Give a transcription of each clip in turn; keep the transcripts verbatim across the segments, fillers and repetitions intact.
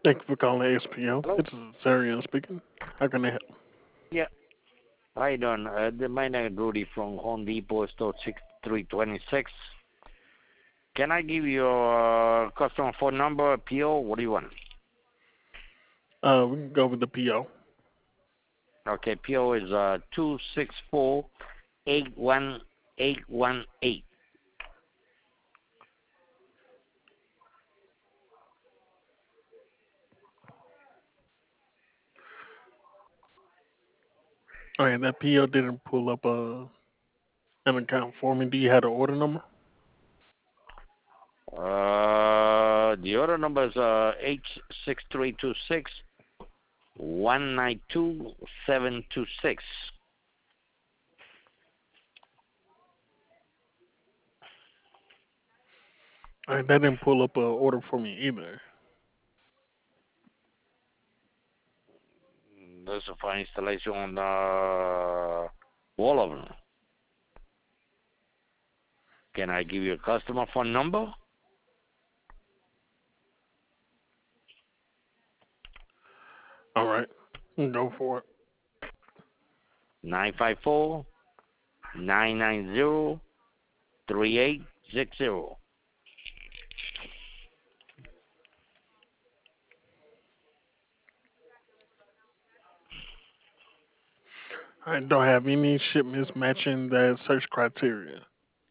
Thank you for calling S P O. Hello? This is Zarian speaking. How can I help? Yeah. How you doing? Uh, the- my name is Rudy from Home Depot, store six three two six. Can I give you your customer phone number, P O? What do you want? Uh, we can go with the P O. Okay, P O is uh two six four eight one eight one eight. All right, that P O didn't pull up uh, an account for me. Do you have the order number? Uh, the order number is uh H six three two six one nine two seven two six. All right, that didn't pull up an order for me either. This is for installation on the wall oven. Can I give you a customer phone number? All right, go for it. Nine five four nine nine zero three eight six zero. I don't have any shipments matching that search criteria.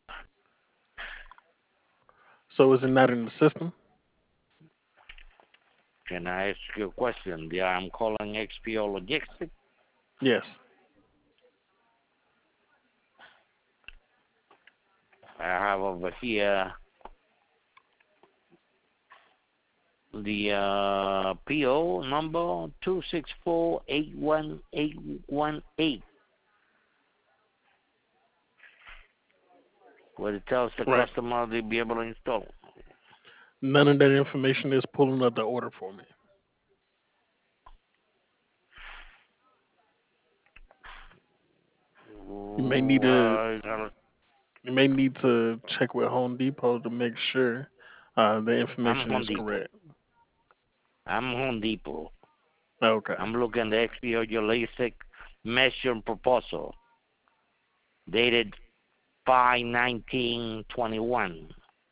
So is it not in the system? Can I ask you a question? Yeah, I'm calling X P O Logistics. Yes. I have over here the uh, P O number two six four eight one eight one eight, where it tells the Right. customer they'll be able to install. None of that information is pulling up the order for me. You may need to Uh, you may need to check with Home Depot to make sure uh, the I'm information is Home Depot. correct. I'm Home Depot. Okay. I'm looking at the X P O Logistics measure proposal dated five nineteen twenty-one.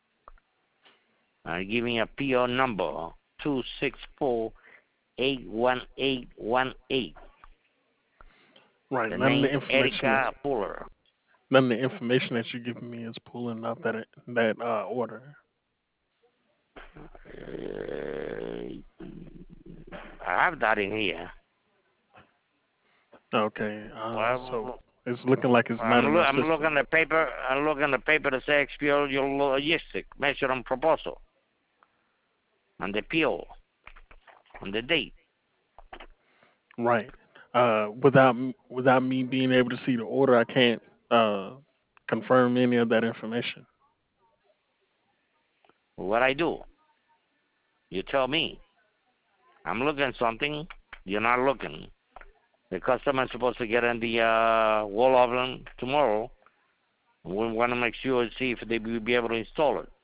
Uh, giving a P O number two six four eight one eight one eight. Right. The None of the name information is Erica Fuller. none of the information that you're giving me is pulling up that that uh, order. Uh, I have that in here. Okay. Uh, so Well, it's looking like it's not I'm, in lo- the I'm system. looking at the paper. I'm looking at the paper that says X P O Logistic measure and proposal and the P O and the date. Right. Uh, without m- without me being able to see the order, I can't uh, confirm any of that information. What I do? You tell me. I'm looking at something. You're not looking. The customer is supposed to get in the uh, wall oven tomorrow. We want to make sure and see if they will be able to install it.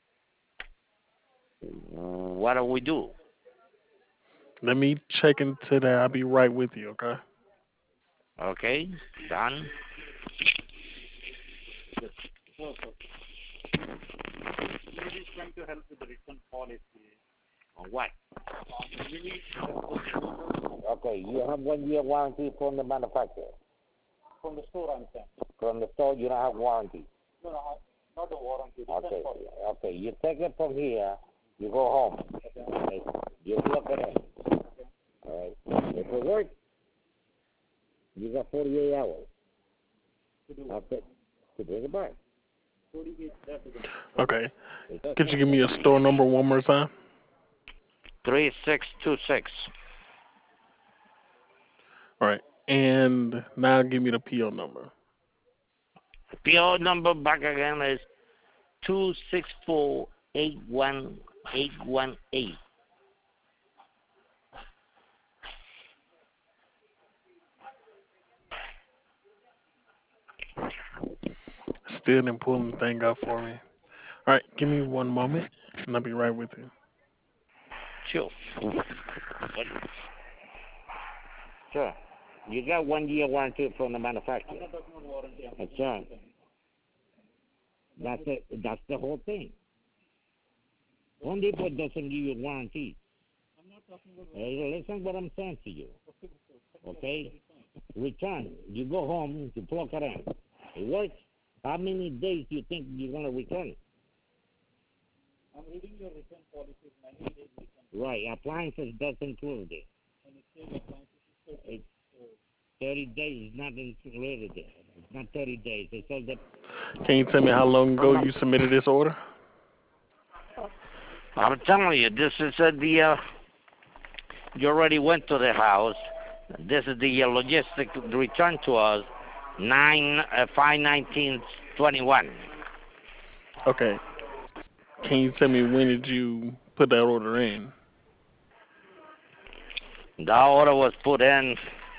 What do we do? Let me check into that. I'll be right with you. Okay. Okay, done. On what? Okay, you have one year warranty from the manufacturer. From the store, I'm saying. From the store, you don't have warranty. No, no, not the warranty. Okay, okay. You take it from here. You go home. Okay. You plug it in. All right. If it works, you got forty-eight hours. Okay. To bring it back. Okay. Could you give me a store number one more time? Three six two six. All right. And now give me the P O number. P O number back again is two six four eight one eight one eight. Still didn't pull anything up for me. All right. Give me one moment, and I'll be right with you. Sure. Sure. You got one year warranty from the manufacturer. That's right. That's it. That's the whole thing. Home Depot doesn't give you warranty. Uh, listen what I'm saying to you. Okay? Return. You go home, you plug it in. It works. How many days do you think you're going to return it? I'm reading your return policy, ninety days return. Right. Appliances does include it. And it says appliances is thirty days. It's not included there. It's not thirty days. It says that. Can you tell me how long ago you submitted this order? I'm telling you, this is uh, the, uh, you already went to the house. This is the uh, logistic return to us, nine, uh, five nineteen twenty-one. Okay. Can you tell me when did you put that order in? The order was put in.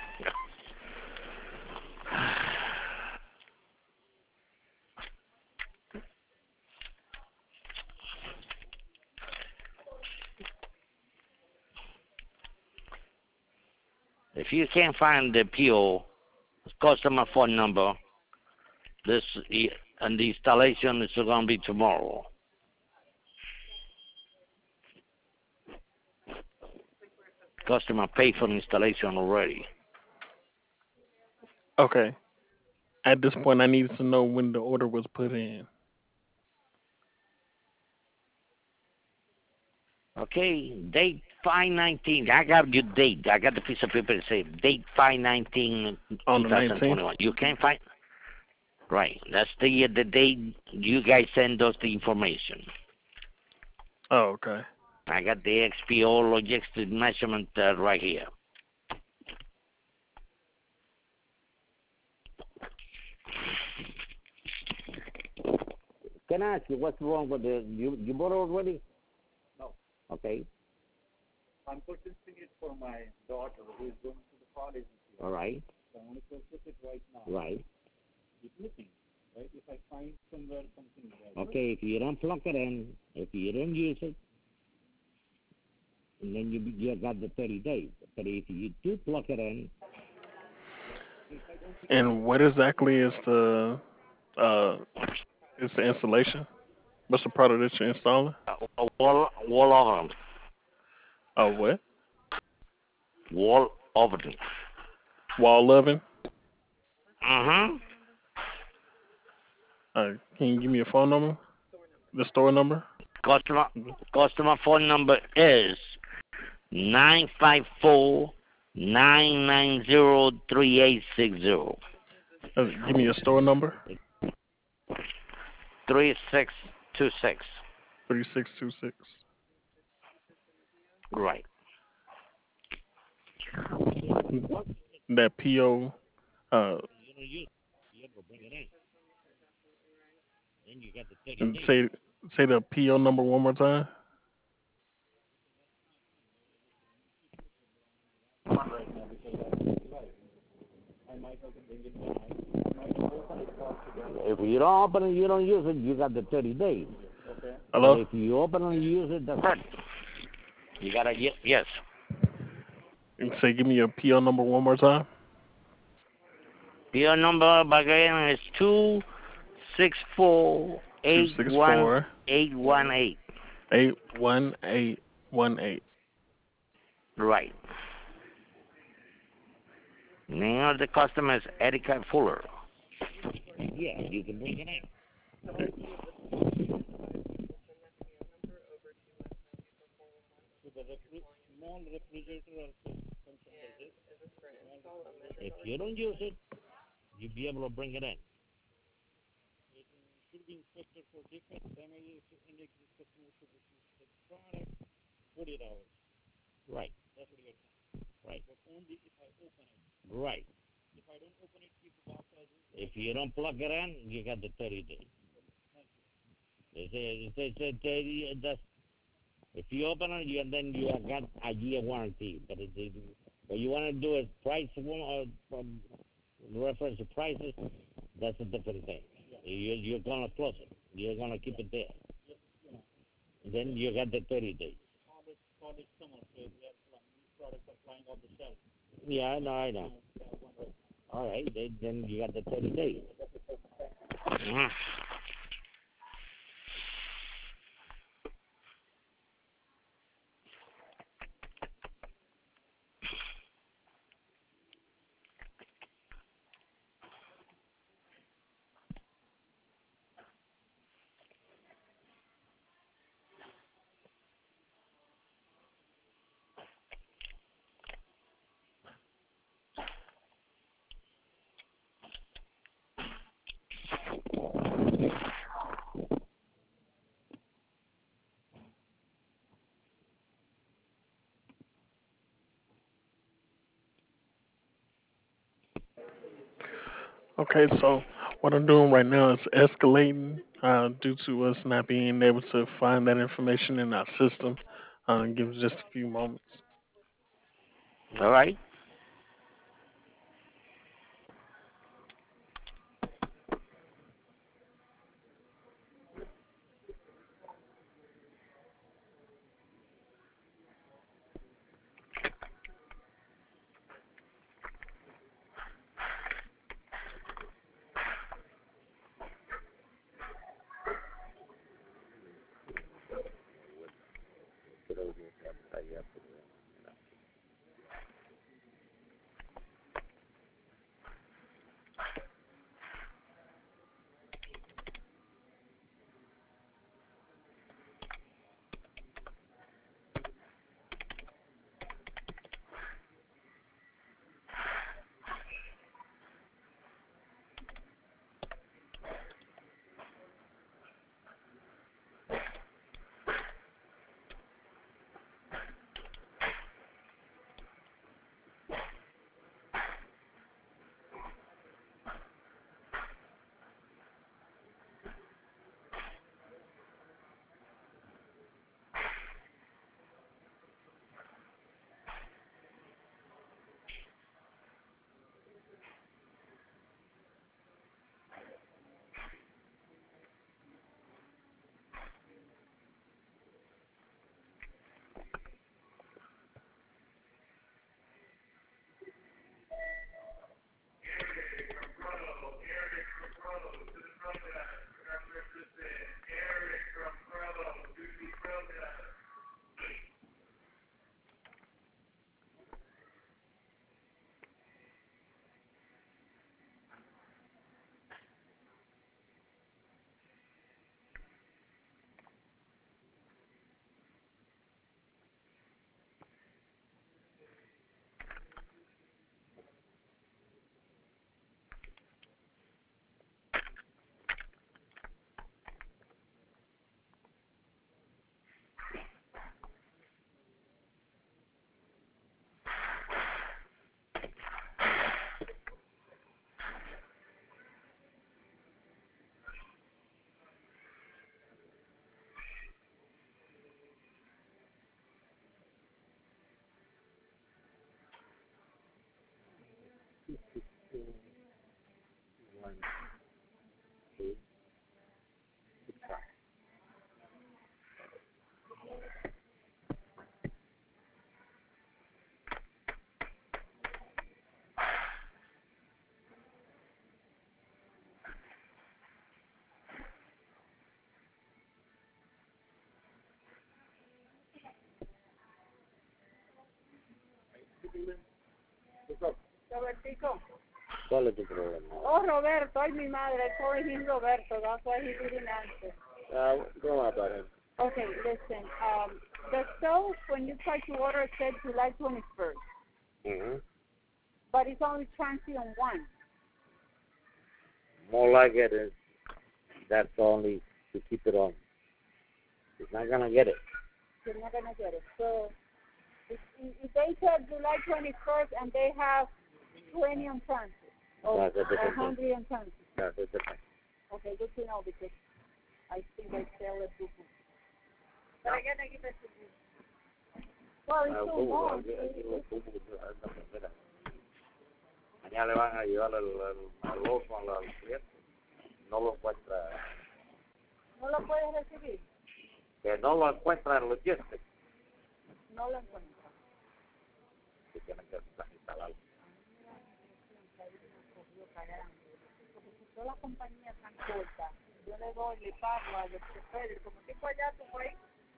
If you can't find the P O, customer phone number, this and the installation is going to be tomorrow. Customer paid for the installation already. Okay. At this point, I need to know when the order was put in. Okay, date five nineteen. I got your date. I got the piece of paper that says date five nineteen On the twenty nineteenth? twenty-one. You can't find. Right. That's the the date you guys send us the information. Oh, okay. I got the X P O logistic measurement uh, right here. Can I ask you what's wrong with the you you bought it already? No. Okay. I'm purchasing it for my daughter who is going to the college this year. All right. So I want to purchase it right now. Right. It's missing. Right? If I find somewhere something there. Okay, if you don't plug it in, if you don't use it, and then you you got the thirty days. But if you do plug it in, And what exactly is the uh is the installation? What's the product that you're installing? uh, wall wall oven, Oh, what? wall oven. Wall oven? Uh-huh. Uh, can you give me a phone number? The store number? Customer customer phone number is nine five four nine nine zero three eight six zero. Uh, give me a store number. Three six two six. Three six two six. Right. That P O. Uh, and say say the P O number one more time. If you don't open it, you don't use it, you got the thirty days. Hello. But if you open and use it, that's it. You gotta ye- yes. And say give me a P O number one more time. Your number again is two six four Two eight six one four eight one eight. eight one eight one eight. Right. Name of the customer is Erica Fuller. Yeah, you can bring it in. If you don't use it, you'll be able to bring it in. It should be inspected for defects, damages, indicated customer should receive the product forty hours. Right. That's what you're saying. Right. But only if I open it. Right. If I don't open it, keep the box as is. If you don't plug it in, you got the thirty days. They say, they say, they, that's, if you open it, you, then you have got a year warranty. But it, it, what you want to do is price one or um, reference to prices. That's a different thing. You, you're gonna close it. You're gonna keep it there. Then you got the thirty days. Yeah, no, I know. All right, then, then you got the thirty days. Mm. Okay, so what I'm doing right now is escalating uh, due to us not being able to find that information in our system. Uh, give us just a few moments. All right. Robertico. ¿Cuál es tu problema? Oh, Roberto, ay, mi madre, I called him Roberto. That's why he didn't answer. Uh, go on about him. Okay, listen. Um, the stove, when you try to order, it said July twenty-first, Mm-hmm. but it's only transient one. More like it is, that's only to keep it on. He's not going to get it. You're not going to get it. So if, if they said July twenty-first and they have twenty on transit, or That's a different one hundred on transit, That's a different okay, good to know because I think they sell it different. But I'm going to give it to you. Well, it's Ah, too ¿cómo? long. Aquí- aquí los cubos, ah, no, espera. Allá le van a llevar el, el, al oso al al cliente. No lo encuentra. ¿No lo puedes recibir? Que no lo encuentra en Logistics. No lo encuentro. Que tienen que instalarlo. Toda la compañía tan corta. Yo le doy, le pago a los choferes, como tipo allá, como ahí.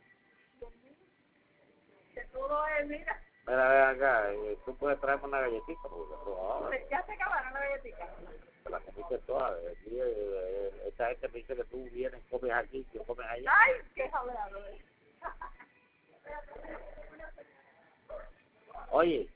Que todo es, mira. Mira, ven acá, eh, tú puedes traerme una galletita, porque ahora Ya se acabaron las galletitas. te la comiste toda. Aquí, eh, eh, esta gente me dice que tú vienes, comes aquí, que comes allá. Ay, qué jalado. Oye,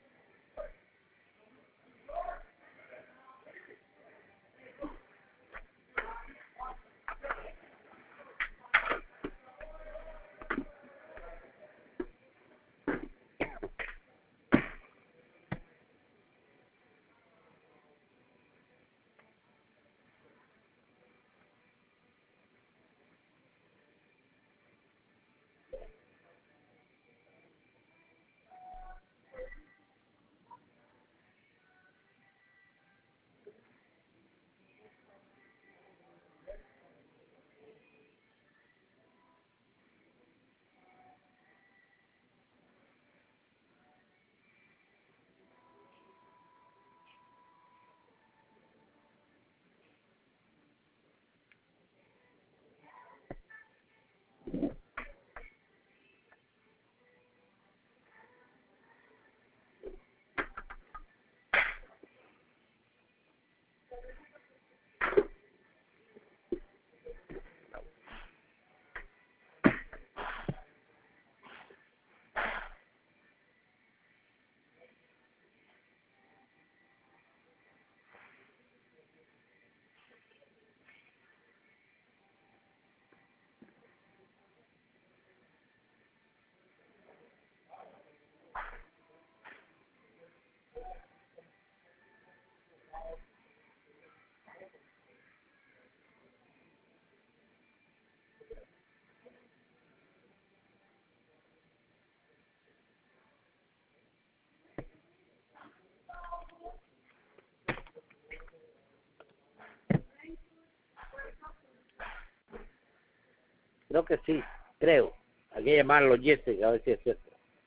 creo que sí, creo. Hay que llamar a los Jesse, a ver si es cierto.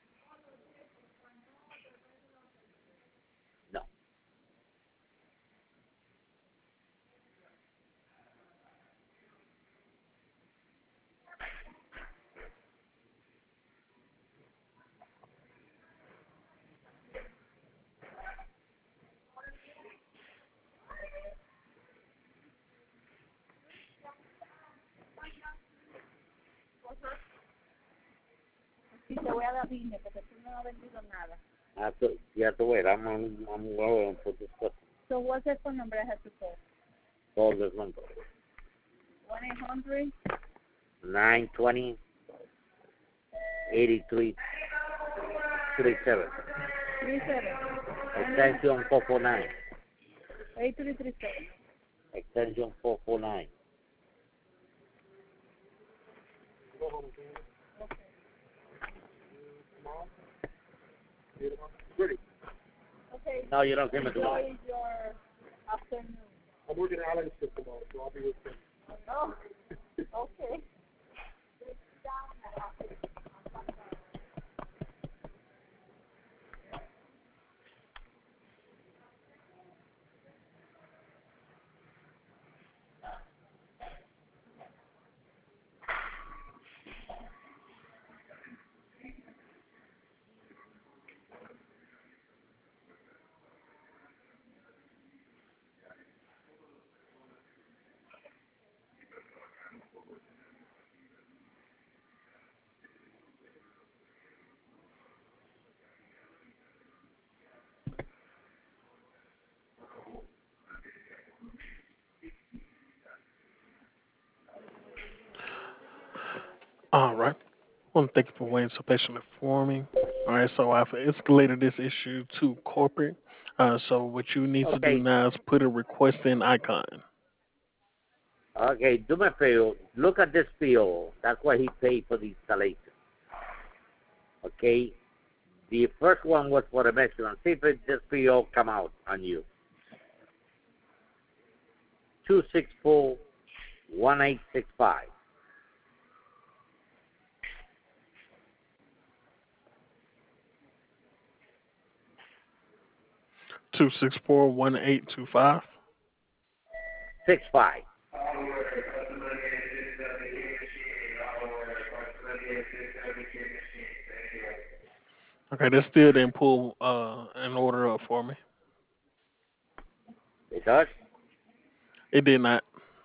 No. Y te voy a dar dinero porque tú no has vendido nada. Ah, so, ya te voy, I'm, I'm, I'm going for this stuff. So what's the phone number I have to call? Call this number. one eight hundred nine twenty, eighty-three thirty-seven. three seven Extension four four nine. eight three three seven. Extension four four nine. Okay. No, you don't give me the money. Enjoy your afternoon. I'm working at Allen Shift tomorrow, so I'll be with you. Oh, okay. All right. I want to thank you for waiting so patiently for me. All right, so I've escalated this issue to corporate. Uh, so what you need to do Okay. now is put a request in icon. Okay, do me a favor. Look at this P O. That's what he paid for the installation. Okay? The first one was for the measurement. See if it, this P O come out on you. two six four, one eight six five. two six four one eight two five. Six five. Okay, that still didn't pull uh, an order up for me. It does? It did not.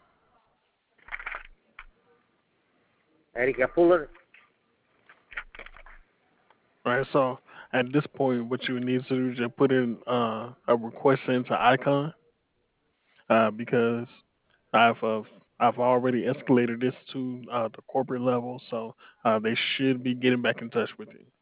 Erica Fuller? Right, so at this point, what you need to do is just put in uh, a request into Icon uh, because I've uh, I've already escalated this to uh, the corporate level, so uh, they should be getting back in touch with you.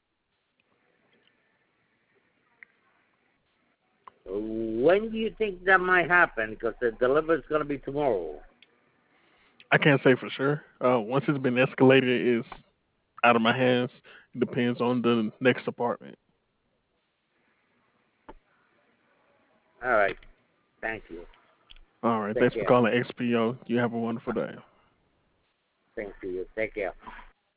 When do you think that might happen? Because the delivery is going to be tomorrow. I can't say for sure. Uh, once it's been escalated, it's out of my hands. It depends on the next department. All right. Thank you. All right, Take thanks for care. calling X P O. You have a wonderful day. Thank you. Take care.